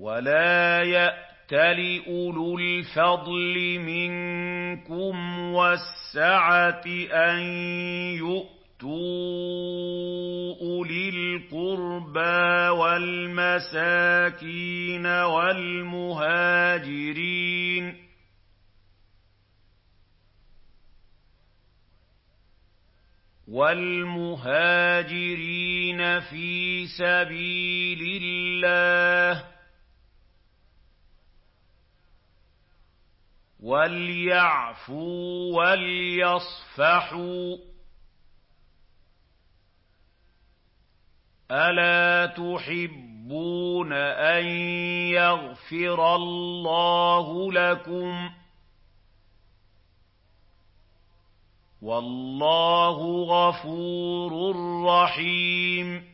وَلَا يَأْتَلِ أُولُو الْفَضْلِ مِنكُمْ وَالسَّعَةِ أَن يُؤْتُوا أُولِي الْقُرْبَىٰ وَالْمَسَاكِينَ وَالْمُهَاجِرِينَ فِي سَبِيلِ اللَّهِ وَلْيَعْفُوا وَلْيَصْفَحُوا ۗ أَلَا تُحِبُّونَ أَن يَغْفِرَ اللَّهُ لَكُمْ ۗ وَاللَّهُ غَفُورٌ رَّحِيمٌ